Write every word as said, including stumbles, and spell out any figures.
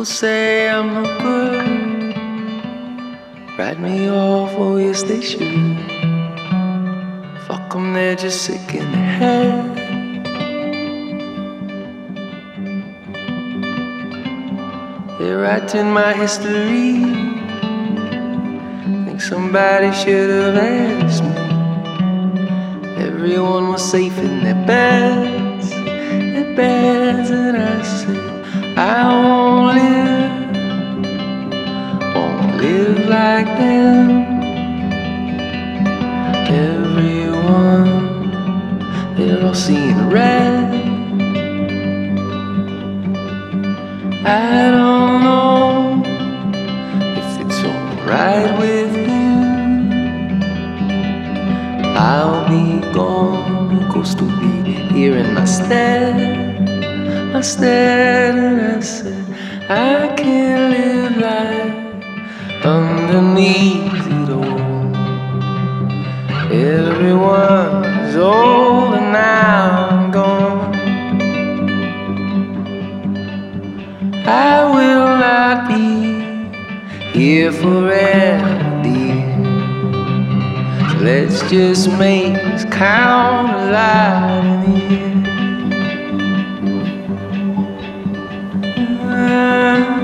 People say I'm no good. Write me off, oh yes they should. Fuck them, they're just sick in the head. They're writing my history. Think somebody should have asked me. Everyone was safe in their beds, their beds, and I said I won't live, won't live like them. Everyone, they're all seeing red. I don't know if it's alright with you. I'll be gone, ghost will be here in my stead, my stead. And I said I can't live life underneath it all. Everyone's old and now I'm gone. I will not be here forever, dear. So let's just make this count alive in the air.